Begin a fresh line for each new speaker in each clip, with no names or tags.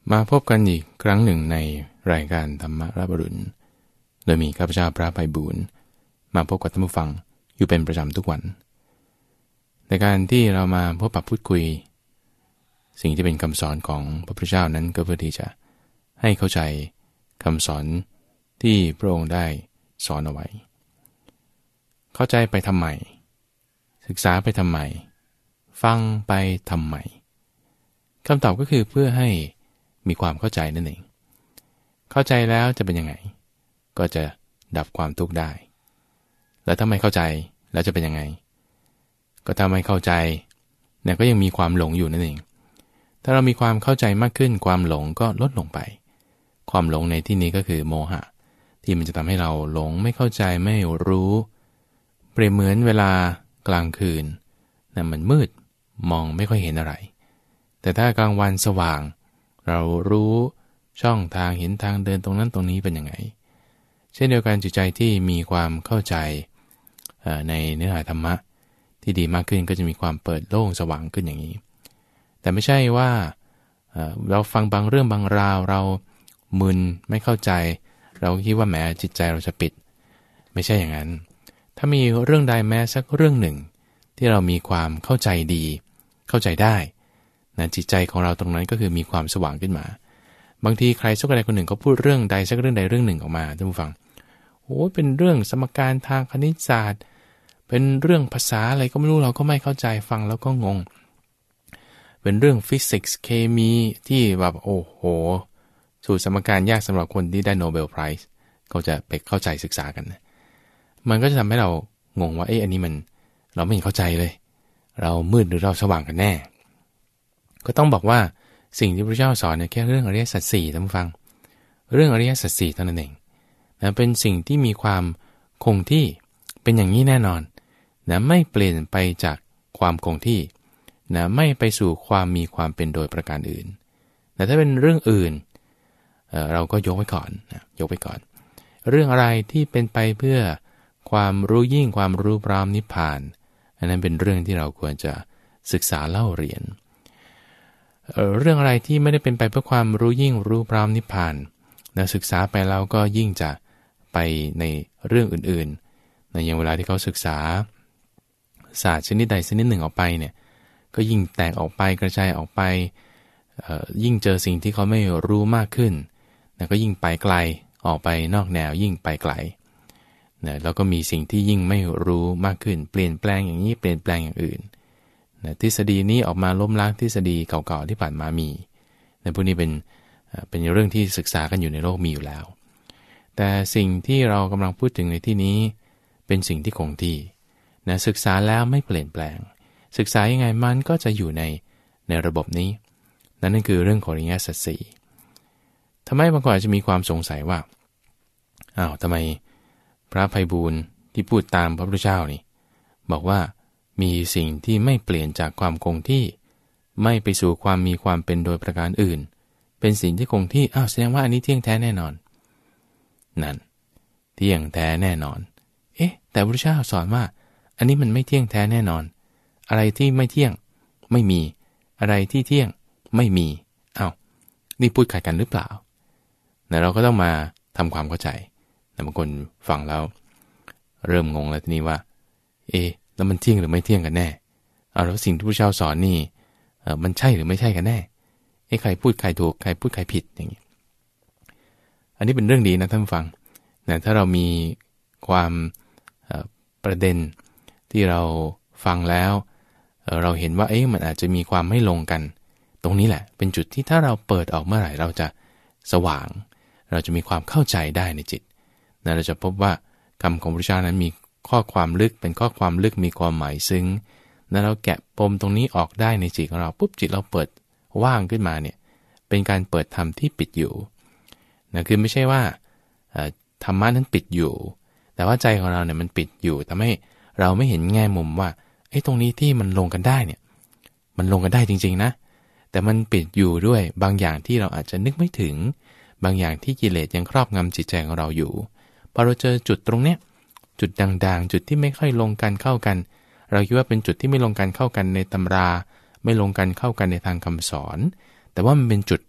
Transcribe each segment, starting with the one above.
มาพบกันอีกครั้งหนึ่งในรายการธรรมรับอรุณโดยมีข้าพเจ้าพระไพบูลย์มาพบกับท่านผู้ฟังอยู่เป็นประจำทุกวันในการที่เรามาพบปะพูดคุยสิ่งที่เป็นคำสอนของพระพุทธเจ้านั้นก็เพื่อที่จะให้เข้าใจคำสอนที่พระองค์ได้สอนเอาไว้เข้าใจไปทำไมศึกษาไปทำไมฟังไปทำไมคำตอบก็คือเพื่อให้มีความเข้าใจนั่นเองเข้าใจแล้วจะเป็นยังไงก็จะดับความทุกข์ได้แล้วถ้าไม่เข้าใจแล้วจะเป็นยังไงก็ถ้าไม่เข้าใจเนี่ยก็ยังมีความหลงอยู่นั่นเองถ้าเรามีความเข้าใจมากขึ้นความหลงก็ลดลงไปความหลงในที่นี้ก็คือโมหะที่มันจะทำให้เราหลงไม่เข้าใจไม่รู้เปรียบเหมือนเวลากลางคืนนะมันมืดมองไม่ค่อยเห็นอะไรแต่ถ้ากลางวันสว่างเรารู้ช่องทางเห็นทางเดินตรงนั้นตรงนี้เป็นยังไงเช่นเดียวกันจิตใจที่มีความเข้าใจในเนื้อหาธรรมะที่ดีมากขึ้นก็จะมีความเปิดโล่งสว่างขึ้นอย่างนี้แต่ไม่ใช่ว่าเราฟังบางเรื่องบางราวเรามึนไม่เข้าใจเราคิดว่าแหมจิตใจเราจะปิดไม่ใช่อย่างนั้นถ้ามีเรื่องใดแม้สักเรื่องหนึ่งที่เรามีความเข้าใจดีเข้าใจได้นะจิตใจของเราตรงนั้นก็คือมีความสว่างขึ้นมาบางทีใครสักใดคนหนึ่งเขาพูดเรื่องใดสักเรื่องใดเรื่องหนึ่งออกมาท่านผู้ฟังโอ้เป็นเรื่องสมการทางคณิตศาสตร์เป็นเรื่องภาษาอะไรก็ไม่รู้เราก็ไม่เข้าใจฟังแล้วก็งงเป็นเรื่องฟิสิกส์เคมีที่แบบโอ้โหสูตรสมการยากสำหรับคนที่ได้โนเบลไพรส์เขาจะไปเข้าใจศึกษากันนะมันก็จะทำให้เรางงว่าอันนี้มันเราไม่เข้าใจเลยเรามืดหรือเราสว่างกันแน่ก็ต้องบอกว่าสิ่งที่พระเจ้าสอนเนี่ยแค่เรื่องอริยสัจสี่ท่านผู้ฟังเรื่องอริยสัจสี่เท่านั้นเองนะเป็นสิ่งที่มีความคงที่เป็นอย่างนี้แน่นอนนะไม่เปลี่ยนไปจากความคงที่นะไม่ไปสู่ความมีความเป็นโดยประการอื่นแต่ถ้าเป็นเรื่องอื่นเราก็ยกไว้ก่อนนะยกไว้ก่อนเรื่องอะไรที่เป็นไปเพื่อความรู้ยิ่งความรู้พร้อมนิพพานอันนั้นเป็นเรื่องที่เราควรจะศึกษาเล่าเรียนเรื่องอะไรที่ไม่ได้เป็นไปเพื่อความรู้ยิ่งรู้พร้อมนิพพานนะศึกษาไปแล้วก็ยิ่งจะไปในเรื่องอื่นๆในอย่างเวลาที่เขาศึกษาศาสตร์ชนิดใดชนิดหนึ่งออกไปเนี่ยก็ยิ่งแตกออกไปกระจายออกไปยิ่งเจอสิ่งที่เขาไม่รู้มากขึ้นนะก็ยิ่งไปไกลออกไปนอกแนวยิ่งไปไกลนะแล้วก็มีสิ่งที่ยิ่งไม่รู้มากขึ้นเปลี่ยนแปลงอย่างนี้เปลี่ยนแปลงอย่างอื่นทฤษฎีนี้ออกมาล้มล้างทฤษฎีเก่าๆที่ผ่านมามีในพวกนี้เป็นเรื่องที่ศึกษากันอยู่ในโลกมีอยู่แล้วแต่สิ่งที่เรากำลังพูดถึงในที่นี้เป็นสิ่งที่คงที่นะศึกษาแล้วไม่เปลี่ยนแปลงศึกษายังไงมันก็จะอยู่ในระบบนี้นั่นคือเรื่องของอริยสัจสี่ทำไมบางคนอาจจะมีความสงสัยว่าทำไมพระไพบูลย์ที่พูดตามพระพุทธเจ้านี่บอกว่ามีสิ่งที่ไม่เปลี่ยนจากความคงที่ไม่ไปสู่ความมีความเป็นโดยประการอื่นเป็นสิ่งที่คงที่แสดงว่าอันนี้เที่ยงแท้แน่นอนนั่นเที่ยงแท้แน่นอนแต่พระพุทธเจ้าสอนว่าอันนี้มันไม่เที่ยงแท้แน่นอนอะไรที่ไม่เที่ยงไม่มีอะไรที่เที่ยงไม่มีนี่พูดขัดกันหรือเปล่าเราก็ต้องมาทำความเข้าใจบางคนฟังแล้วเริ่มงงแล้วทีนี้ว่าแล้วมันเที่ยงหรือไม่เที่ยงกันแน่แล้วสิ่งที่พระเจ้าสอนนี่มันใช่หรือไม่ใช่กันแน่ใครพูดใครถูกใครพูดใครผิดอย่างนี้อันนี้เป็นเรื่องดีนะท่านฟังนะถ้าเรามีความประเด็นที่เราฟังแล้วเราเห็นว่ามันอาจจะมีความไม่ลงกันตรงนี้แหละเป็นจุดที่ถ้าเราเปิดออกเมื่อไหร่เราจะสว่างเราจะมีความเข้าใจได้ในจิตนะเราจะพบว่าคำของพระเจ้านั้นมีข้อความลึกเป็นข้อความลึกมีความหมายซึ้งนะเราแกะปมตรงนี้ออกได้ในจิตของเราปุ๊บจิตเราเปิดว่างขึ้นมาเนี่ยเป็นการเปิดธรรมที่ปิดอยู่นะคือไม่ใช่ว่าธรรมะนั้นปิดอยู่แต่ว่าใจของเราเนี่ยมันปิดอยู่ทำให้เราไม่เห็นแง่มุมว่าตรงนี้ที่มันลงกันได้เนี่ยมันลงกันได้จริงๆนะแต่มันปิดอยู่ด้วยบางอย่างที่เราอาจจะนึกไม่ถึงบางอย่างที่กิเลสยังครอบงำจิตใจของเราอยู่พอเราเจอจุดตรงเนี้ยจุดด่างๆจุดที่ไม่ค่อยลงกันเข้ากันเราคิดว่าเป็นจุดที่ไม่ลงกันเข้ากันในตำราไม่ลงกันเข้ากันในทางคำสอนแต่ว่ามันเป็นจุด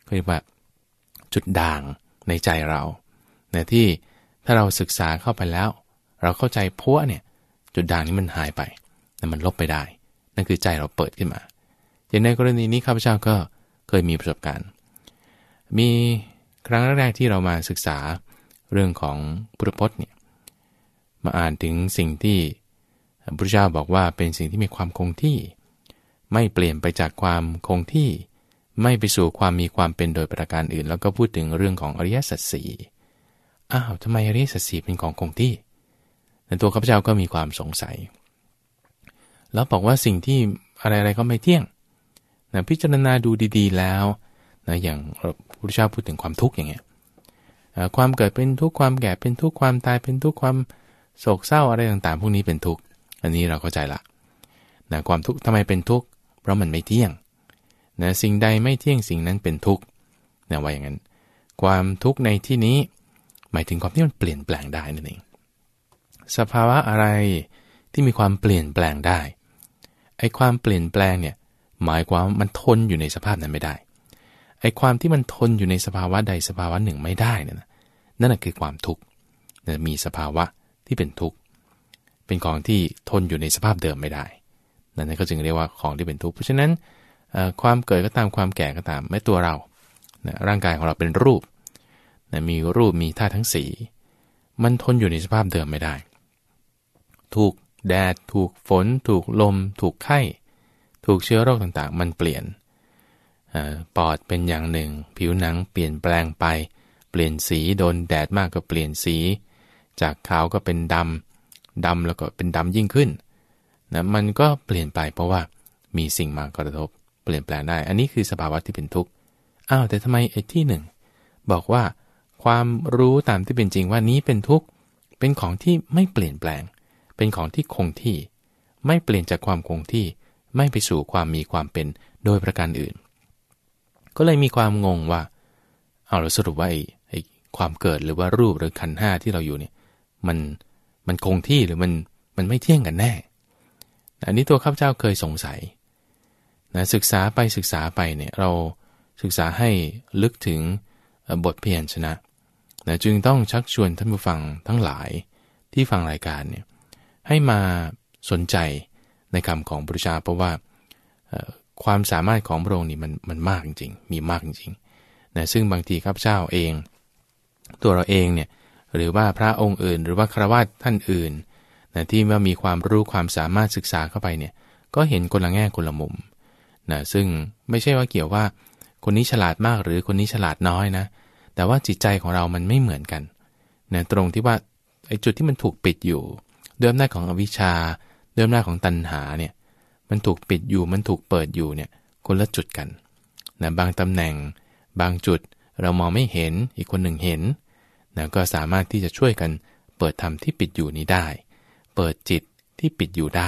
เรียกว่าจุดด่างในใจเรานะที่ถ้าเราศึกษาเข้าไปแล้วเราเข้าใจพัวเนี่ยจุดด่างนี้มันหายไปแต่มันลบไปได้นั่นคือใจเราเปิดขึ้นมาอย่างในกรณีนี้ข้าพเจ้าก็เคยมีประสบการณ์มีครั้งแรกๆที่เรามาศึกษาเรื่องของพุทธพจน์เนี่ยมาอ่านถึงสิ่งที่พระพุทธเจ้าบอกว่าเป็นสิ่งที่มีความคงที่ไม่เปลี่ยนไปจากความคงที่ไม่ไปสู่ความมีความเป็นโดยประการอื่นแล้วก็พูดถึงเรื่องของอริยสัจสี่ทำไมอริยสัจสี่เป็นของคงที่แต่ตัวข้าพเจ้าก็มีความสงสัยแล้วบอกว่าสิ่งที่อะไรๆก็ไม่เที่ยงนะพิจารณาดูดีๆแล้วนะอย่างพระพุทธเจ้าพูดถึงความทุกข์อย่างเงี้ยความเกิดเป็นทุกข์ความแก่เป็นทุกข์ความตายเป็นทุกข์ความโศกเศร้าอะไรต่างๆพวกนี้เป็นทุกข์อันนี้เราเข้าใจละนะความทุกข์ทำไมเป็นทุกข์เพราะมันไม่เที่ยงนะสิ่งใดไม่เที่ยงสิ่งนั้นเป็นทุกข์นะว่าอย่างนั้นความทุกข์ในที่นี้หมายถึงความที่มันเปลี่ยนแปลงได้นั่นเองสภาวะอะไรที่มีความเปลี่ยนแปลงได้ไอ้ความเปลี่ยนแปลงเนี่ยหมายความมันทนอยู่ในสภาพนั้นไม่ได้ไอ้ความที่มันทนอยู่ในสภาวะใดสภาวะหนึ่งไม่ได้นั่นคือความทุกข์มีสภาวะที่เป็นทุกข์เป็นของที่ทนอยู่ในสภาพเดิมไม่ได้นั่นก็จึงเรียกว่าของที่เป็นทุกข์เพราะฉะนั้นความเกิดก็ตามความแก่ก็ตามแม้ตัวเราร่างกายของเราเป็นรูปมีรูปมีธาตุทั้งสี่มันทนอยู่ในสภาพเดิมไม่ได้ถูกแดดถูกฝนถูกลมถูกไข้ถูกเชื้อโรคต่างๆมันเปลี่ยนปอดเป็นอย่างหนึ่งผิวหนังเปลี่ยนแปลงไปเปลี่ยนสีโดนแดดมากก็เปลี่ยนสีจากขาวก็เป็นดำแล้วก็เป็นดำยิ่งขึ้นมันก็เปลี่ยนไปเพราะว่ามีสิ่งมากระทบเปลี่ยนแปลงได้อันนี้คือสภาวะที่เป็นทุกข์แต่ทำไมไอ้ที่หนึ่งบอกว่าความรู้ตามที่เป็นจริงว่านี้เป็นทุกข์เป็นของที่ไม่เปลี่ยนแปลงเป็นของที่คงที่ไม่เปลี่ยนจากความคงที่ไม่ไปสู่ความมีความเป็นโดยประการอื่นก็เลยมีความงงว่าเราสรุปว่าไอ้ความเกิดหรือว่ารูปหรือขันธ์ห้าที่เราอยู่เนี่ยมันคงที่หรือมันไม่เที่ยงกันแน่อันนี้ตัวข้าพเจ้าเคยสงสัยนะศึกษาไปเนี่ยเราศึกษาให้ลึกถึงบทพยัญชนะจึงต้องชักชวนท่านผู้ฟังทั้งหลายที่ฟังรายการเนี่ยให้มาสนใจในคำของพระพุทธเจ้าเพราะว่าความสามารถของพระองค์นี่มันมากจริงๆมีมากจริงๆนะซึ่งบางทีข้าพเจ้าเองตัวเราเองเนี่ยหรือว่าพระองค์อื่นหรือว่าฆราวาสท่านอื่นนะที่ว่ามีความรู้ความสามารถศึกษาเข้าไปเนี่ยก็เห็นคนละแง่คนละมุมนะซึ่งไม่ใช่ว่าเกี่ยวว่าคนนี้ฉลาดมากหรือคนนี้ฉลาดน้อยนะแต่ว่าจิตใจของเรามันไม่เหมือนกันนะตรงที่ว่าไอ้จุดที่มันถูกปิดอยู่ด้วยอำนาจของอวิชชาด้วยอำนาจของตัณหาเนี่ยมันถูกปิดอยู่มันถูกเปิดอยู่เนี่ยคนละจุดกันนะบางตำแหน่งบางจุดเรามองไม่เห็นอีกคนหนึ่งเห็นนะก็สามารถที่จะช่วยกันเปิดธรรมที่ปิดอยู่นี้ได้เปิดจิตที่ปิดอยู่ได้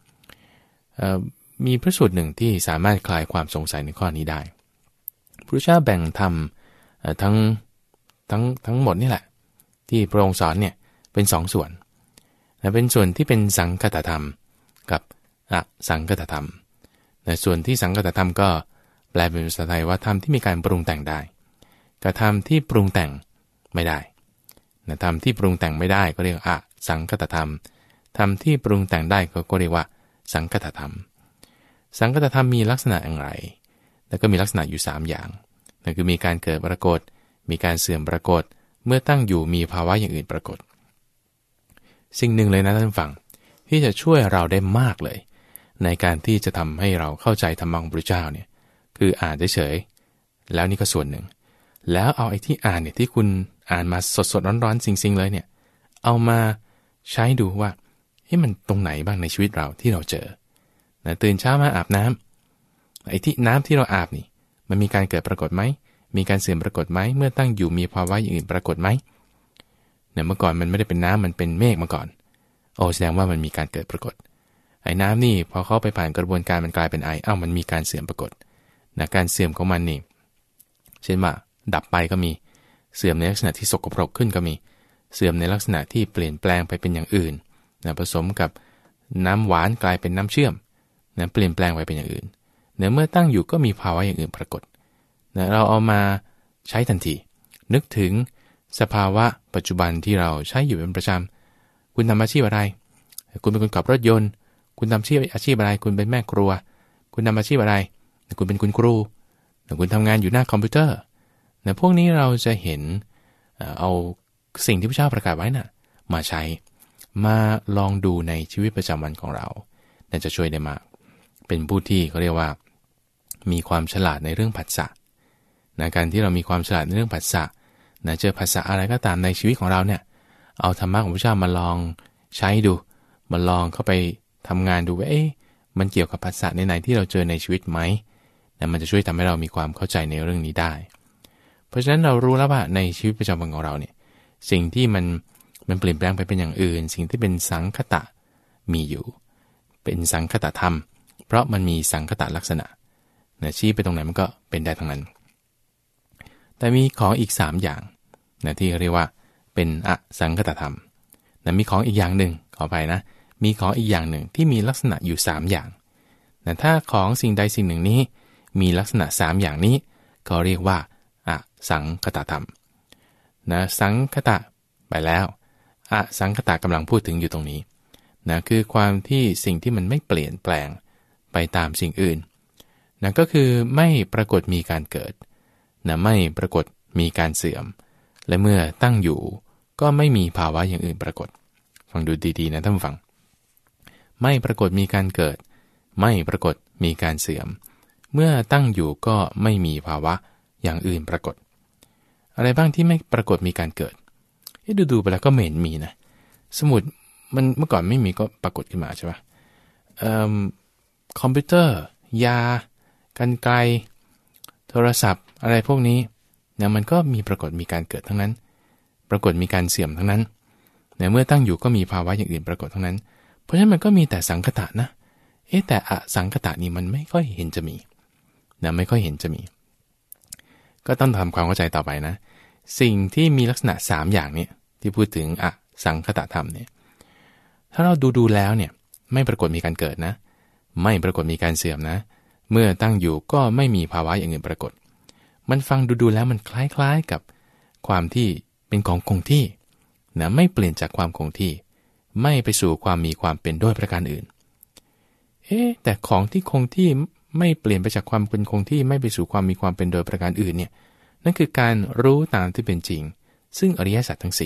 มีพระสูตรหนึ่งที่สามารถคลายความสงสัยในข้อนี้ได้พระพุทธเจ้าแบ่งธรรมทั้งหมดนี่แหละที่พระองค์สอนเนี่ยเป็นสองส่วนเป็นส่วนที่เป็นสังคตธรรมกับอสังคตธรรมส่วนที่สังคตธรรมก็แปลเป็นภาษาไทยว่าธรรมที่มีการปรุงแต่งได้กับธรรมที่ปรุงแต่งไม่ได้ธรรมที่ปรุงแต่งไม่ได้ก็เรียกอสังคตธรรมธรรมที่ปรุงแต่งได้ก็เรียกว่าสังคตธรรมสังคตธรรมมีลักษณะอย่างไรแล้วก็มีลักษณะอยู่3อย่างนั่นคือมีการเกิดปรากฏมีการเสื่อมปรากฏเมื่อตั้งอยู่มีภาวะอย่างอื่นปรากฏสิ่งหนึ่งเลยนะท่านฟังที่จะช่วยเราได้มากเลยในการที่จะทำให้เราเข้าใจธรรมะของพระเจ้าเนี่ยคืออ่านเฉยๆแล้วนี่ก็ส่วนหนึ่งแล้วเอาไอ้ที่อ่านเนี่ยที่คุณอ่านมาสดๆร้อนๆจริงๆเลยเนี่ยเอามาใช้ดูว่ามันตรงไหนบ้างในชีวิตเราที่เราเจอนะตื่นเช้ามาอาบน้ำไอ้ที่น้ำที่เราอาบนี่มันมีการเกิดปรากฏไหมมีการเสื่อมปรากฏไหมเมื่อตั้งอยู่มีภาวะอย่างอื่นปรากฏไหมเนี่ยเมื่อก่อนมันไม่ได้เป็นน้ำมันเป็นเมฆมาก่อนแสดงว่ามันมีการเกิดปรากฏไอ้น้ำนี่พอเข้าไปผ่านกระบวนการมันกลายเป็นไอมันมีการเสื่อมปรากฏนะการเสื่อมของมันนี่เช่นว่าดับไปก็มีเสื่อมในลักษณะที่สกปรกขึ้นก็มีเสื่อมในลักษณะที่เปลี่ยนแปลงไปเป็นอย่างอื่นนะผสมกับน้ำหวานกลายเป็นน้ำเชื่อมนะเปลี่ยนแปลงไปเป็นอย่างอื่นเมื่อตั้งอยู่ก็มีภาวะอย่างอื่นปรากฏนะเราเอามาใช้ทันทีนึกถึงสภาวะปัจจุบันที่เราใช้อยู่เป็นประจำคุณทำอาชีพอะไรคุณเป็นคนขับรถยนต์คุณทำอาชีพอะไรคุณเป็นแม่ครัวคุณทำอาชีพอะไรคุณเป็นคุณครูคุณทำงานอยู่หน้าคอมพิวเตอร์นะพวกนี้เราจะเห็นเอาสิ่งที่พระเจ้าประกาศไว้น่ะมาใช้มาลองดูในชีวิตประจำวันของเราน่าจะช่วยได้มากเป็นผู้ที่เขาเรียกว่ามีความฉลาดในเรื่องผัสสะนะการที่เรามีความฉลาดในเรื่องผัสสะนะเจอผัสสะอะไรก็ตามในชีวิตของเราเนี่ยเอาธรรมะของพระเจ้ามาลองใช้ดูมาลองเข้าไปทำงานดูว่ามันเกี่ยวกับผัสสะไหนๆที่เราเจอในชีวิตไหมนะมันจะช่วยทำให้เรามีความเข้าใจในเรื่องนี้ได้เพราะฉะนั้นเรารู้แล้วว่าในชีวิตประจำวันของเราเนี่ยสิ่งที่มันเปลี่ยนแปลงไปเป็นอย่างอื่นสิ่งที่เป็นสังคตะมีอยู่เป็นสังคตธรรมเพราะมันมีสังคตะลักษณะนะชี้ไปตรงไหนมันก็เป็นได้ทั้งนั้นแต่มีของอีก3อย่างนะที่เรียกว่าเป็นอสังคตธรรมนะมีของอีกอย่างหนึ่งขอไปนะมีของอีกอย่างหนึ่งที่มีลักษณะอยู่3อย่างนะถ้าของสิ่งใดสิ่งหนึ่งนี้มีลักษณะ3อย่างนี้ก็เรียกว่าอสังคตธรรมนะสังคตะไปแล้วอสังคตะกำลังพูดถึงอยู่ตรงนี้นะคือความที่สิ่งที่มันไม่เปลี่ยนแปลงไปตามสิ่งอื่นนะก็คือไม่ปรากฏมีการเกิดนะไม่ปรากฏมีการเสื่อมและเมื่อตั้งอยู่ก็ไม่มีภาวะอย่างอื่นปรากฏฟังดูดีๆนะท่านผู้ฟังไม่ปรากฏมีการเกิดไม่ปรากฏมีการเสื่อมเมื่อตั้งอยู่ก็ไม่มีภาวะอย่างอื่นปรากฏอะไรบ้างที่ไม่ปรากฏมีการเกิดดูไปแล้วก็ไม่เห็นมีนะสมุดมันเมื่อก่อนไม่มีก็ปรากฏขึ้นมาใช่ปะคอมพิวเตอร์ยากรรไกรโทรศัพท์อะไรพวกนี้เนี่ยมันก็มีปรากฏมีการเกิดทั้งนั้นปรากฏมีการเสื่อมทั้งนั้นเนี่ยเมื่อตั้งอยู่ก็มีภาวะอย่างอื่นปรากฏทั้งนั้นเพราะฉะนั้นมันก็มีแต่สังคตะนะแต่อสังคตะนี่มันไม่ค่อยเห็นจะมีนะไม่ค่อยเห็นจะมีก็ต้องทำความเข้าใจต่อไปนะสิ่งที่มีลักษณะ3อย่างนี้ที่พูดถึงอสังคตธรรมเนี่ยถ้าเราดูแล้วเนี่ยไม่ปรากฏมีการเกิดนะไม่ปรากฏมีการเสื่อมนะเมื่อตั้งอยู่ก็ไม่มีภาวะอย่างอื่นปรากฏมันฟังดูแล้วมันคล้ายๆกับความที่เป็นของคงที่นะไม่เปลี่ยนจากความคงที่ไม่ไปสู่ความมีความเป็นด้วยประการอื่นแต่ของที่คงที่ไม่เปลี่ยนไปจากความเป็นคงที่ไม่ไปสู่ความมีความเป็นโดยประการอื่นเนี่ยนั่นคือการรู้ตามที่เป็นจริงซึ่งอริยสัจทั้ง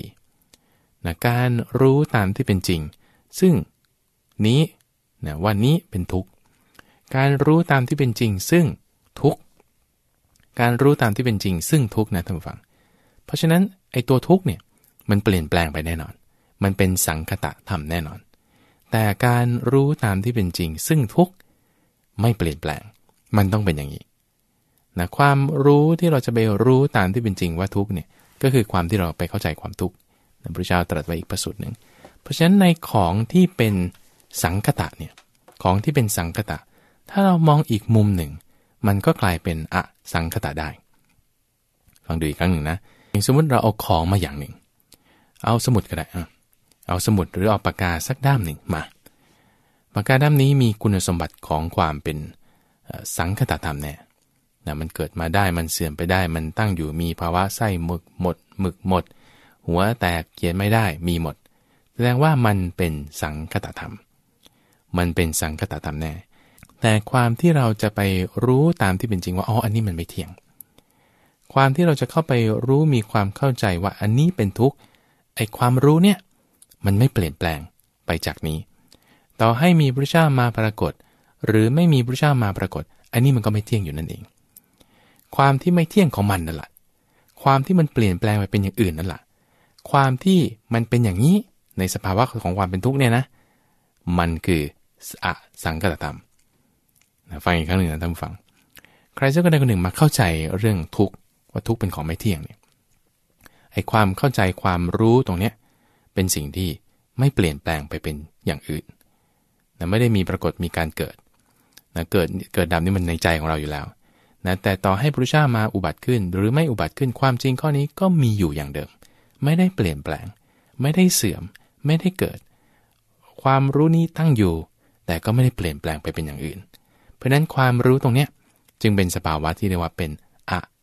4นะการรู้ตามที่เป็นจริงซึ่งนี้นะว่านี้เป็นทุกข์การรู้ตามที่เป็นจริงซึ่งทุกข์การรู้ตามที่เป็นจริงซึ่งทุกข์นะท่านผู้ฟังเพราะฉะนั้นไอ้ตัวทุกข์เนี่ยมันเปลี่ยนแปลงไปแน่นอนมันเป็นสังคตธรรมแน่นอนแต่การรู้ตามที่เป็นจริงซึ่งทุกข์ไม่เปลี่ยนแปลงมันต้องเป็นอย่างนี้นะความรู้ที่เราจะไปรู้ตามที่เป็นจริงว่าทุกข์เนี่ยก็คือความที่เราไปเข้าใจความทุกข์พระพุทธเจ้าตรัสไว้อีกประสูตรหนึ่งเพราะฉะนั้นในของที่เป็นสังคตะเนี่ยของที่เป็นสังคตะถ้าเรามองอีกมุมหนึ่งมันก็กลายเป็นอสังคตะได้ฟังดูอีกครั้งหนึ่งนะอย่างสมมติเราเอาของมาอย่างหนึ่งเอาสมุดก็ได้เอาสมุดหรือเอาปากกาสักด้ามหนึ่งมาปากกาด้ามนี้มีคุณสมบัติของความเป็นสังคตธรรมแน่นะมันเกิดมาได้มันเสื่อมไปได้มันตั้งอยู่มีภาวะไส้หมึกหมดหัวแตกเขียนไม่ได้มีหมดแสดงว่ามันเป็นสังคตธรรมมันเป็นสังคตธรรมแน่แต่ความที่เราจะไปรู้ตามที่เป็นจริงว่าอันนี้มันไม่เที่ยงความที่เราจะเข้าไปรู้มีความเข้าใจว่าอันนี้เป็นทุกข์ไอ้ความรู้เนี่ยมันไม่เปลี่ยนแปลงไปจากนี้ต่อให้มีพระเจ้ามาปรากฏหรือไม่มีพระเจ้ามาปรากฏอันนี้มันก็ไม่เที่ยงอยู่นั่นเองความที่ไม่เที่ยงของมันนั่นแหละความที่มันเปลี่ยนแปลงไปเป็นอย่างอื่นนั่นแหละความที่มันเป็นอย่างนี้ในสภาวะของความเป็นทุกข์เนี่ยนะมันคืออสังคตธรรมฟังอีกครั้งหนึ่งนะท่านผู้ฟังใครสักคนใดคนหนึ่งมาเข้าใจเรื่องทุกข์ว่าทุกข์เป็นของไม่เที่ยงเนี่ยไอ้ความเข้าใจความรู้ตรงเนี้ยเป็นสิ่งที่ไม่เปลี่ยนแปลงไปเป็นอย่างอื่นนะไม่ได้มีปรากฏมีการเกิดนะเกิดดับนี่มันในใจของเราอยู่แล้วนะแต่ต่อให้พระพุทธเจ้ามาอุบัติขึ้นหรือไม่อุบัติขึ้นความจริงข้อนี้ก็มีอยู่อย่างเดิมไม่ได้เปลี่ยนแปลงไม่ได้เสื่อมไม่ได้เกิดความรู้นี้ตั้งอยู่แต่ก็ไม่ได้เปลี่ยนแปลงไปเป็นอย่างอื่นเพราะนั้นความรู้ตรงเนี้ยจึงเป็นสภาวะที่เรียกว่าเป็นอ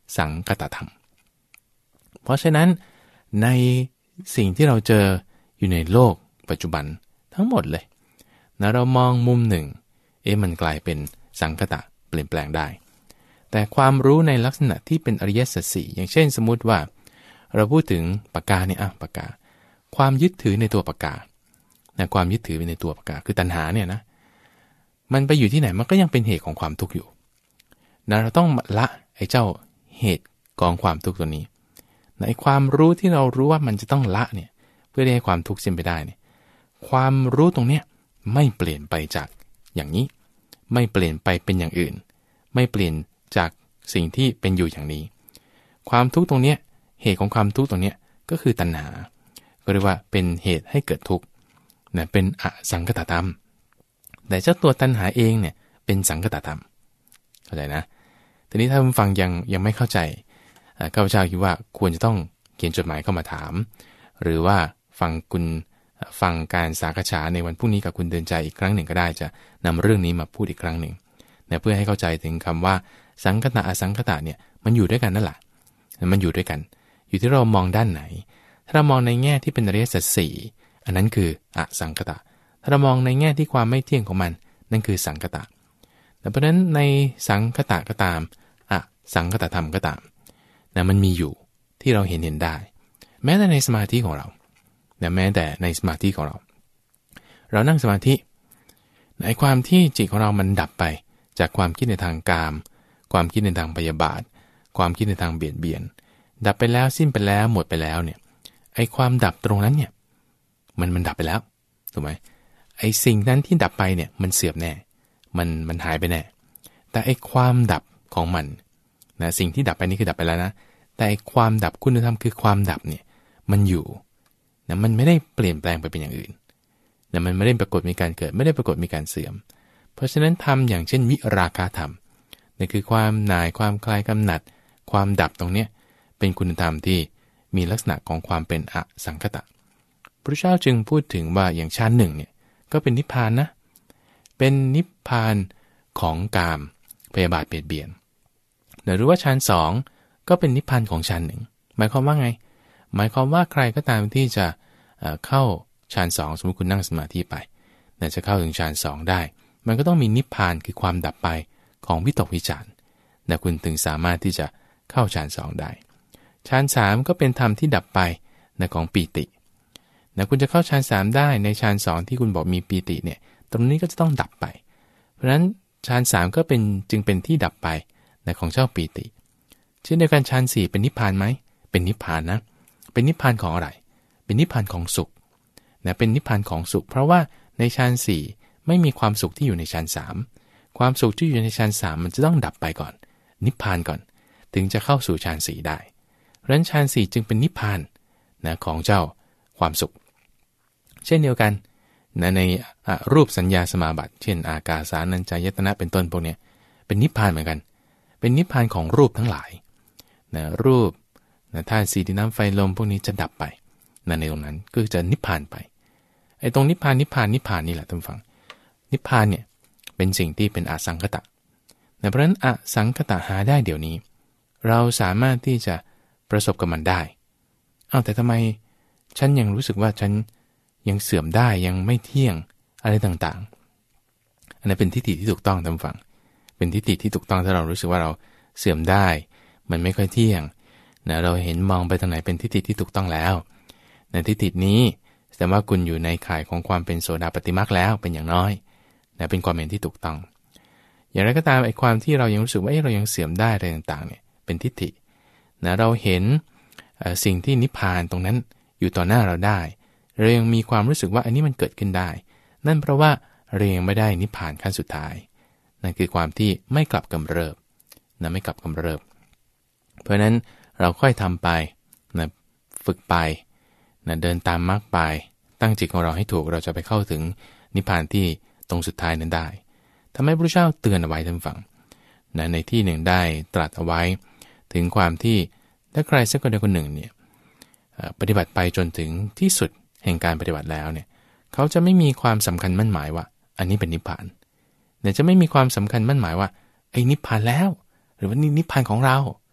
สังคตธรรมเพราะฉะนั้นในสิ่งที่เราเจออยู่ในโลกปัจจุบันทั้งหมดเลยนะเรามองมุมหนึ่งมันกลายเป็นสังคตะเปลี่ยนแปลงได้แต่ความรู้ในลักษณะที่เป็นอริยสัจสี่อย่างเช่นสมมุติว่าเราพูดถึงปากกาเนี่ยปากกาความยึดถือในตัวปากกานะความยึดถือในตัวปากกาคือตัณหาเนี่ยนะมันไปอยู่ที่ไหนมันก็ยังเป็นเหตุของความทุกข์อยู่นะเราต้องละไอ้เจ้าเหตุกองความทุกข์ตัวนี้ในความรู้ที่เรารู้ว่ามันจะต้องละเนี่ยเพื่อให้ความทุกข์สิ้นไปได้เนี่ยความรู้ตรงเนี้ยไม่เปลี่ยนไปจากอย่างนี้ไม่เปลี่ยนไปเป็นอย่างอื่นไม่เปลี่ยนจากสิ่งที่เป็นอยู่อย่างนี้ความทุกข์ตรงเนี้ยเหตุของความทุกข์ตรงเนี้ยก็คือตัณหาก็เรียกว่าเป็นเหตุให้เกิดทุกข์นะเป็นอสังคตธรรมแต่เจ้าตัวตัณหาเองเนี่ยเป็นสังคตธรรมเข้าใจนะทีนี้ถ้าคุณฟังยังไม่เข้าใจข้าพเจ้าคิดว่าควรจะต้องเขียนจดหมายเข้ามาถามหรือว่าฟังการสาขฉาในวันพรุ่งนี้กับคุณเดินใจอีกครั้งหนึ่งก็ได้จะนำเรื่องนี้มาพูดอีกครั้งหนึ่งนะเพื่อให้เข้าใจถึงคำว่าสังคตะอสังคตะเนี่ยมันอยู่ด้วยกันนั่นแหละมันอยู่ด้วยกันอยู่ที่เรามองด้านไหนถ้าเรามองในแง่ที่เป็นอริยสัจสี่อันนั้นคืออสังคตะถ้าเรามองในแง่ที่ความไม่เที่ยงของมันนั่นคือสังคตะแต่เพราะฉะนั้นในสังคตะก็ตามอสังคตธรรมก็ตามนะมันมีอยู่ที่เราเห็นได้แม้แต่ในสมาธิของเราแม้แต่ในสมาธิของเรานั่งสมาธิในความที่จิตของเรามันดับไปจากความคิดในทางกามความคิดในทางพยาบาทความคิดในทางเบียดเบียนดับไปแล้วสิ้นไปแล้วหมดไปแล้วเนี่ยไอ้ความดับตรงนั้นเนี่ยมันดับไปแล้วถูกไหมไอ้สิ่งนั้นที่ดับไปเนี่ยมันเสื่อมแน่มันหายไปแน่แต่ไอ้ความดับของมันนะสิ่งที่ดับไปนี่คือดับไปแล้วนะแต่ไอ้ความดับคุณธรรมคือความดับเนี่ยมันอยู่นะมันไม่ได้เปลี่ยนแปลงไปเป็นอย่างอื่นนะมันไม่ได้ปรากฏมีการเกิดไม่ได้ปรากฏมีการเสื่อมเพราะฉะนั้นธรรมอย่างเช่นวิราคะธรรมนั่นคือความหน่ายความคลายกำหนัดความดับตรงเนี้ยเป็นคุณธรรมที่มีลักษณะของความเป็นอสังคตะพระเจ้าจึงพูดถึงว่าอย่างชั้นหนึ่งเนี่ยก็เป็นนิพพานนะเป็นนิพพานของกามพยาบาทเบียดเบียนหรือว่าชั้นสองก็เป็นนิพพานของชั้นหนึ่งหมายความว่าไงหมายความว่าใครก็ตามที่จะเข้าฌานสองสมมติคุณนั่งสมาธิไปจะเข้าถึงฌานสองได้มันก็ต้องมีนิพพานคือความดับไปของวิตกวิจารณ์คุณถึงสามารถที่จะเข้าฌานสองได้ฌานสามก็เป็นธรรมที่ดับไปของปีติคุณจะเข้าฌานสามได้ในฌานสองที่คุณบอกมีปีติเนี่ยตรงนี้ก็จะต้องดับไปเพราะฉะนั้นฌานสามก็จึงเป็นที่ดับไปของเจ้าปีติเช่นเดียวกันฌานสี่เป็นนิพพานไหมเป็นนิพพานนะเป็นนิพพานของอะไรเป็นนิพพานของสุขเป็นนิพพานของสุขเพราะว่าในฌานสี่ไม่มีความสุขที่อยู่ในฌานสามความสุขที่อยู่ในฌานสามมันจะต้องดับไปก่อนนิพพานก่อนถึงจะเข้าสู่ฌานสี่ได้เพราะฉะนั้นฌานสี่จึงเป็นนิพพานของเจ้าความสุขเช่นเดียวกันในรูปสัญญาสมาบัติเช่นอากาสานัญจายตนะเป็นต้นพวกนี้เป็นนิพพานเหมือนกันเป็นนิพพานของรูปทั้งหลายรูปธาตุสี่ดินน้ำไฟลมพวกนี้จะดับไปในตรงนั้นก็จะนิพพานไปไอ้ตรงนิพพานนี่แหละท่านฟังนิพพานเนี่ยเป็นสิ่งที่เป็นอสังคตะเพราะฉะนั้นอสังคตะหาได้เดี๋ยวนี้เราสามารถที่จะประสบกับมันได้แต่ทำไมฉันยังรู้สึกว่าฉันยังเสื่อมได้ยังไม่เที่ยงอะไรต่างๆอันนั้นเป็นทิฏฐิที่ถูกต้องท่านฟังเป็นทิฏฐิที่ถูกต้องถ้าเรารู้สึกว่าเราเสื่อมได้มันไม่ค่อยเที่ยงเราเห็นมองไปทางไหนเป็นทิฏฐิที่ถูกต้องแล้วในทิฏฐินี้แสดงว่าคุณอยู่ในข่ายของความเป็นโสดาปัตติมรรคแล้วเป็นอย่างน้อยเป็นความเห็นที่ถูกต้องอย่างไรก็ตามไอ้ความที่เรายังรู้สึกว่าเรายังเสื่อมได้อะไรต่างๆเนี่ยเป็นทิฏฐิเราเห็นสิ่งที่นิพพานตรงนั้นอยู่ต่อหน้าเราได้เรายังมีความรู้สึกว่าอันนี้มันเกิดขึ้นได้นั่นเพราะว่าเรายังไม่ได้นิพพานขั้นสุดท้ายนั่นคือความที่ไม่กลับกำเริบไม่กลับกำเริบเพราะนั้นเราค่อยทำไปฝึกไปเดินตามมรรคไปตั้งจิตของเราให้ถูกเราจะไปเข้าถึงนิพพานที่ตรงสุดท้ายนั้นได้ทำให้พระเจ้าเตือนเอาไว้ท่านฟังในที่หนึ่งได้ตรัสเอาไว้ถึงความที่ถ้าใครสักคนใดคนหนึ่งเนี่ยปฏิบัติไปจนถึงที่สุดแห่งการปฏิบัติแล้วเนี่ยเขาจะไม่มีความสำคัญมั่นหมายว่าอันนี้เป็นนิพพานจะไม่มีความสำคัญมั่นหมายว่าไอ้นิพพานแล้วหรือว่านี่นิพพานของเรา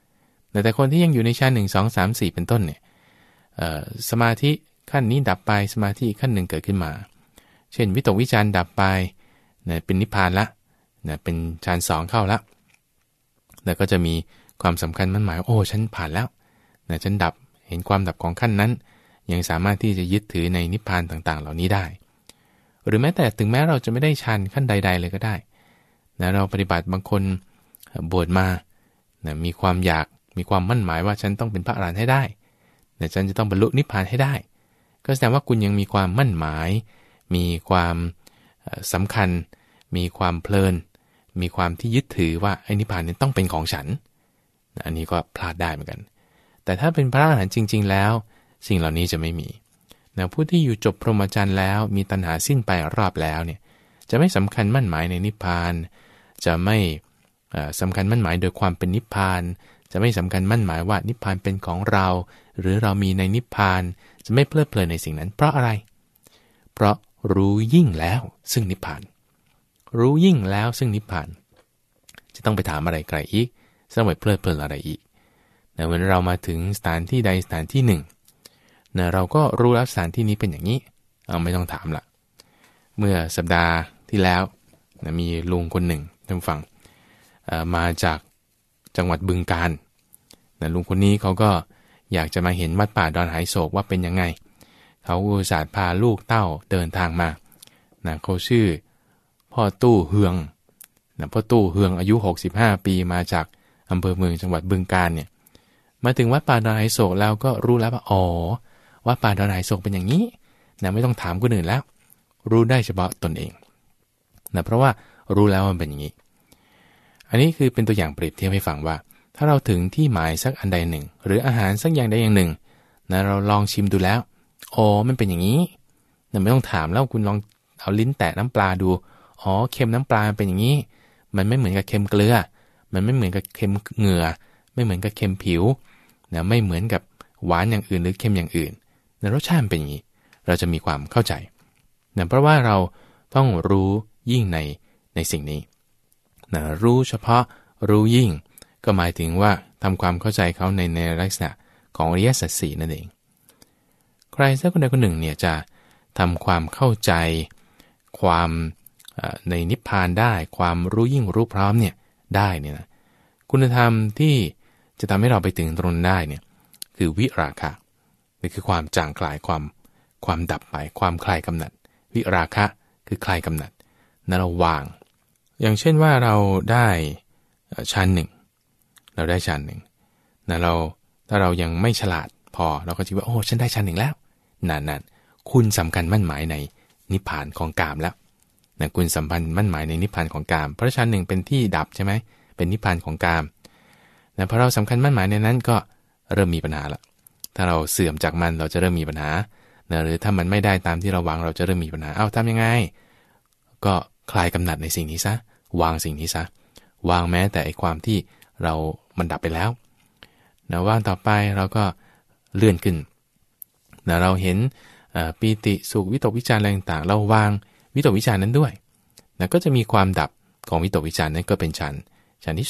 แต่คนที่ยังอยู่ในฌาน1 2 3 4เป็นต้นเนี่ยสมาธิขั้นนี้ดับไปสมาธิขั้นหนึ่งเกิดขึ้นมาเช่นวิตกวิจารดับไปนะเป็นนิพพานละนะเป็นฌาน2เข้าละแล้วก็จะมีความสำคัญมั่นหมายโอ้ฉันผ่านแล้วนะฉันดับเห็นความดับของขั้นนั้นยังสามารถที่จะยึดถือในนิพพานต่างๆเหล่านี้ได้หรือแม้แต่ถึงแม้เราจะไม่ได้ฌานขั้นใดๆเลยก็ได้นะเราปฏิบัติบางคนบวชมานะมีความอยากมีความมั่นหมายว่าฉันต้องเป็นพระอรหันต์ให้ได้นะฉันจะต้องบรรลุนิพพานให้ได้ก็แสดงว่าคุณยังมีความมั่นหมายมีความสำคัญมีความเพลินมีความที่ยึดถือว่าไอ้นิพพานนี้ต้องเป็นของฉันอันนี้ก็พลาดได้เหมือนกันแต่ถ้าเป็นพระอรหันต์จริงๆแล้วสิ่งเหล่านี้จะไม่มีนะผู้ที่อยู่จบพรหมจรรย์แล้วมีตัณหาสิ้นไปรอบแล้วเนี่ยจะไม่สำคัญมั่นหมายในนิพพานจะไม่สำคัญมั่นหมายโดยความเป็นนิพพานจะไม่สำคัญมั่นหมายว่านิพพานเป็นของเราหรือเรามีในนิพพานจะไม่เพลิดเพลินในสิ่งนั้นเพราะอะไรเพราะรู้ยิ่งแล้วซึ่งนิพพานรู้ยิ่งแล้วซึ่งนิพพานจะต้องไปถามอะไรไกลอีกจะต้องไปเพลิดเพลินอะไรอีกแต่เมื่อเรามาถึงสถานที่ใดสถานที่หนึ่งนะเราก็รู้แล้วสถานที่นี้เป็นอย่างนี้ไม่ต้องถามละเมื่อสัปดาห์ที่แล้วนะมีลุงคนหนึ่งท่านฟังมาจากจังหวัดบึงกาฬนะลุงคนนี้เขาก็อยากจะมาเห็นวัดป่าดอนหายโศกว่าเป็นยังไงเขาอุตส่าห์พาลูกเต้าเดินทางมานะเขาชื่อพ่อตู้เฮืองนะพ่อตู้เฮืองอายุ65ปีมาจากอำเภอเมืองจังหวัดบึงกาฬเนี่ยมาถึงวัดป่าดอนหายโศกแล้วก็รู้แล้วว่าอ๋อวัดป่าดอนหายโศกเป็นอย่างนี้นะไม่ต้องถามคนอื่นแล้วรู้ได้เฉพาะตนเองนะเพราะว่ารู้แล้วมันเป็นอย่างนี้อันนี้คือเป็นตัวอย่างเปรียบเทียบให้ฟังว่าถ้าเราถึงที่หมายสักอันใดหนึ่งหรืออาหารสักอย่างใดอย่างหนึ่งนะเราลองชิมดูแล้วอ๋อมันเป็นอย่างนี้นะไม่ต้องถามแล้วคุณลองเอาลิ้นแตะน้ำปลาดูอ๋อเค็มน้ำปลาเป็นอย่างนี้มันไม่เหมือนกับเค็มเกลือมันไม่เหมือนกับเค็มเหงื่อไม่เหมือนกับเค็มผิวนะไม่เหมือนกับหวานอย่างอื่นหรือเค็มอย่างอื่นนะรสชาติเป็นอย่างนี้เราจะมีความเข้าใจนะเพราะว่าเราต้องรู้ยิ่งในสิ่งนี้นะรู้เฉพาะรู้ยิ่งก็หมายถึงว่าทำความเข้าใจเขาในลักษณะของอริยสัจสี่นั่นเองใครสักคนใดคนหนึ่งเนี่ยจะทำความเข้าใจความในนิพพานได้ความรู้ยิ่งรู้พร้อมเนี่ยได้เนี่ยนะคุณธรรมที่จะทำให้เราไปถึงตรงนั้นได้เนี่ยคือวิราคะนี่คือความจางคลายความดับไปความคลายกำหนัดวิราคะคือคลายกำหนัดนั่นเราวางอย่างเช่นว่าเราได้ฌานหนึ่งเราได้ฌานหนึ่งนะถ้าเรายังไม่ฉลาดพอเราก็คิดว่าโอ้ฉันได้ฌานหนึ่งแล้วนั่นคุณสำคัญมั่นหมายในนิพพานของกามแล้วนะคุณสัมพันธ์มั่นหมายในนิพพานของกามเพราะฌานหนึ่งเป็นที่ดับใช่ไหมเป็นนิพพานของกามนะพอเราสำคัญมั่นหมายในนั้นก็เริ่มมีปัญหาละถ้าเราเสื่อมจากมันเราจะเริ่มมีปัญหานะหรือถ้ามันไม่ได้ตามที่เราหวังเราจะเริ่มมีปัญหาทำยังไงก็คลายกำหนัดในสิ่งนี้ซะวางสิ่งนี้ซะวางแม้แต่ไอ้ความที่มันดับไปแล้วนะวางต่อไปเราก็เลื่อนขึ้นนะเราเห็นปีติสุขวิตกวิจารอะไรต่างๆเราวางวิตกวิจารนั้นด้วยนะก็จะมีความดับของวิตกวิจารนั้นก็เป็นชั้นที่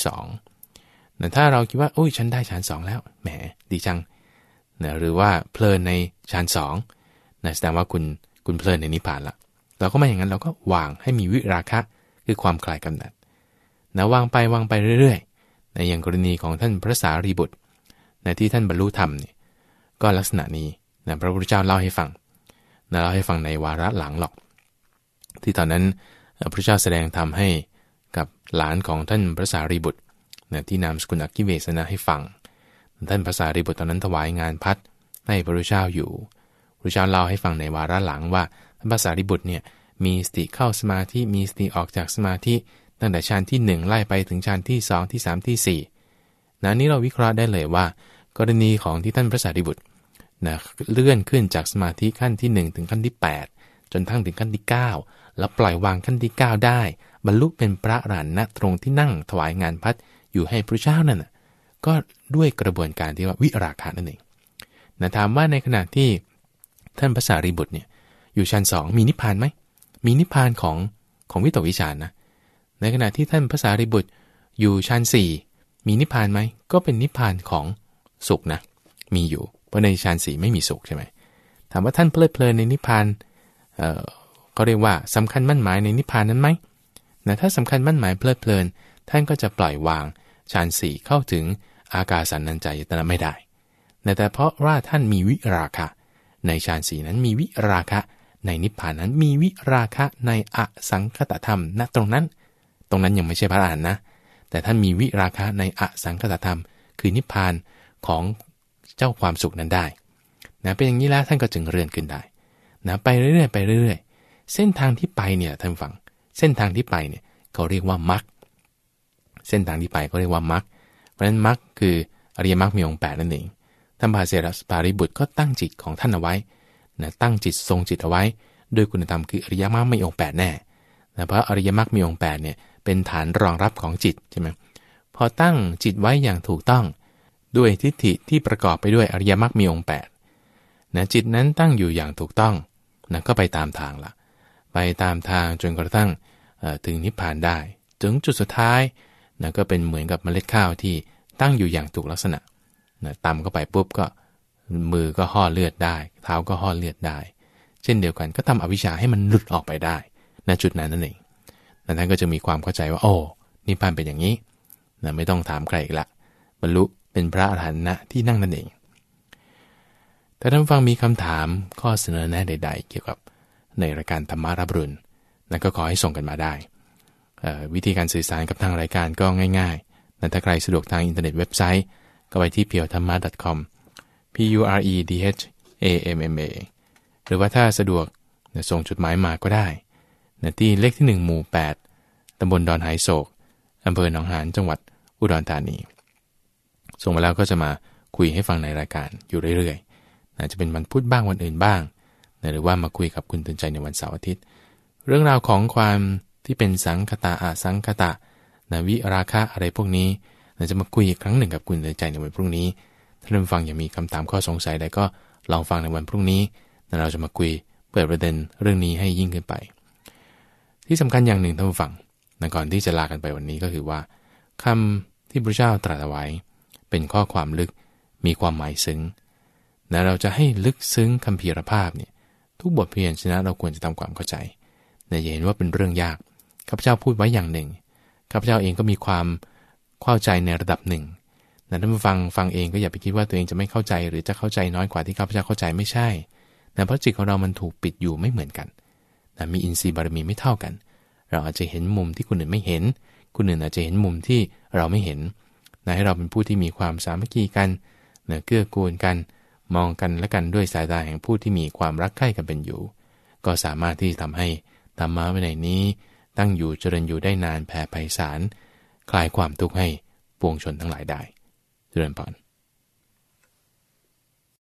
2นะถ้าเราคิดว่าโอ้ยฉันได้ชั้น2แล้วแหมดีจังนะหรือว่าเพลินในชั้น2นะแสดงว่าคุณเพลินในนิพพานละเราก็ไม่อย่างนั้นเราก็วางให้มีวิราคะคือความคลายกำหนัดนะวางไปเรื่อยๆในอย่างกรณีของท่านพระสารีบุตรในที่ท่านบรรลุธรรมเนี่ยก็ลักษณะนี้นะพระพุทธเจ้าเล่าให้ฟังนะเล่าให้ฟังในวาระหลังหรอกที่ตอนนั้นพระพุทธเจ้าแสดงธรรมให้กับหลานของท่านพระสารีบุตรนะที่นามสกุลอัคคิเวสนะให้ฟังท่านพระสารีบุตรตอนนั้นถวายงานพัดให้พระพุทธเจ้าอยู่พระพุทธเจ้าเล่าให้ฟังในวาระหลังว่าท่านพระสารีบุตรเนี่ยมีสติเข้าสมาธิมีสติออกจากสมาธิตั้งแต่ฌานที่1ไล่ไปถึงฌานที่2ที่3ที่4นะนี้เราวิเคราะห์ได้เลยว่ากรณีของที่ท่านพระสารีบุตรนะเลื่อนขึ้นจากสมาธิขั้นที่1ถึงขั้นที่8จนทั้งถึงขั้นที่9แล้วปล่อยวางขั้นที่9ได้บรรลุเป็นพระอรหันต์ณตรงที่นั่งถวายงานพัดอยู่ให้พระเจ้านั่นน่ะก็ด้วยกระบวนการที่ว่าวิราคะนั่นเองนะถามว่าในขณะที่ท่านพระสารีบุตรเนี่ยอยู่ชั้น2มีนิพพานไหมมีนิพพานของวิตกวิจารนะในขณะที่ท่านพระสารีบุตรอยู่ชั้น4 มีนิพพานไหมก็เป็นนิพพานของสุขนะมีอยู่เพราะในฌานสี่ไม่มีสุขใช่ไหมถามว่าท่านเพลิดเพลินในนิพพานก็เรียกว่าสำคัญมั่นหมายในนิพพานนั้นไหมนะถ้าสำคัญมั่นหมายเพลิดเพลินท่านก็จะปล่อยวางฌานสี่เข้าถึงอากาสันนัญจายตนะไม่ได้แต่เพราะว่าท่านมีวิราคะในฌานสี่นั้นมีวิราคะในนิพพานนั้นมีวิราคะในอสังคตธรรมณตรงนั้นยังไม่ใช่พระอรหันต์นะแต่ท่านมีวิราคะในอสังคตธรรมคือนิพพานของเจ้าความสุขนั้นได้นะเป็นอย่างนี้แล้วท่านก็จึงเลื่อนขึ้นได้นะไปเรื่อยๆไปเรื่อยๆเส้นทางที่ไปเนี่ยท่านฟังเส้นทางที่ไปเนี่ยเขาเรียกว่ามรรคเส้นทางที่ไปก็เรียกว่ามรรคเพราะฉะนั้นมรรคคืออริยมรรคมีองค์8นั่นเองท่านพระเสดปาริบุตรก็ตั้งจิตของท่านเอาไว้นะตั้งจิตทรงจิตเอาไว้โดยคุณธรรมคืออริยมรรคมีองค์8แน่นะเพราะอริยมรรคมีองค์8เนี่ยเป็นฐานรองรับของจิตใช่ไหมพอตั้งจิตไว้อย่างถูกต้องด้วยทิฏฐิที่ประกอบไปด้วยอริยมรรคมีองค์8นะจิตนั้นตั้งอยู่อย่างถูกต้องนะก็ไปตามทางละไปตามทางจนกระทั่งถึงนิพพานได้ถึงจุดสุดท้ายนะก็เป็นเหมือนกับเมล็ดข้าวที่ตั้งอยู่อย่างถูกลักษณะนะตำเข้าไปปุ๊บก็มือก็ห่อเลือดได้เท้าก็ห่อเลือดได้เช่นเดียวกันก็ทำอวิชชาให้มันหลุดออกไปได้ณจุดนั้นนั่นเองแล้วท่านก็จะมีความเข้าใจว่าโอ้นิพพานเป็นอย่างนี้นะไม่ต้องถามใครอีกละบรรลุเป็นพระอรหันต์ณที่นั่งนั่นเองถ้าท่านฟังมีคำถามข้อเสนอแนะใดๆเกี่ยวกับในรายการธรรมะรับรุ่นนั้นก็ขอให้ส่งกันมาได้วิธีการสื่อสารกับทางรายการก็ง่ายๆแต่ถ้าใครสะดวกทางอินเทอร์เน็ตเว็บไซต์ก็ไปที่ purethamma.com puredhamma หรือว่าถ้าสะดวกส่งจดหมายมาก็ได้ที่เลขที่1หมู่8ตำบลดอนไหโศกอำเภอหนองหานจังหวัดอุดรธานีส่งมาแล้วก็จะมาคุยให้ฟังในรายการอยู่เรื่อยๆจะเป็นวันพุธบ้างวันอื่นบ้างหรือว่ามาคุยกับคุณตื่นใจในวันเสาร์อาทิตย์เรื่องราวของความที่เป็นสังคตะอสังคตะวิราคะอะไรพวกนี้เราจะมาคุยอีกครั้งหนึ่งกับคุณตื่นใจในวันพรุ่งนี้ถ้าท่านฟังยังมีคำถามข้อสงสัยใดก็ลองฟังในวันพรุ่งนี้เราจะมาคุยเปิดประเด็นเรื่องนี้ให้ยิ่งขึ้นไปที่สำคัญอย่างหนึ่งท่านผู้ฟังก่อนที่จะลากันไปวันนี้ก็คือว่าคำที่พระเจ้าตรัสไว้เป็นข้อความลึกมีความหมายซึ้งและเราจะให้ลึกซึ้งคัมภีรภาพเนี่ยทุกบทเพียรชนะเราควรจะทำความเข้าใจอย่าเห็นว่าเป็นเรื่องยากข้าพเจ้าพูดไว้อย่างหนึ่งข้าพเจ้าเองก็มีความเข้าใจในระดับหนึ่งท่านผู้ฟังเองก็อย่าไปคิดว่าตัวเองจะไม่เข้าใจหรือจะเข้าใจน้อยกว่าที่ข้าพเจ้าเข้าใจไม่ใช่เพราะจิตของเรามันถูกปิดอยู่ไม่เหมือนกันมีอินทรีย์บารมีไม่เท่ากันเราอาจจะเห็นมุมที่คนอื่นไม่เห็นคนอื่นอาจจะเห็นมุมที่เราไม่เห็นให้เราเป็นผู้ที่มีความสามัคคีกันเกื้อกูลกันมองกันและกันด้วยสายตาแห่งผู้ที่มีความรักใคร่กันเป็นอยู่ก็สามารถที่จะทำให้ธรรมะวินัยนี้ตั้งอยู่เจริญอยู่ได้นานแผ่ไพศาลคลายความทุกข์ให้ปวงชนทั้งหลายได้เจริญพร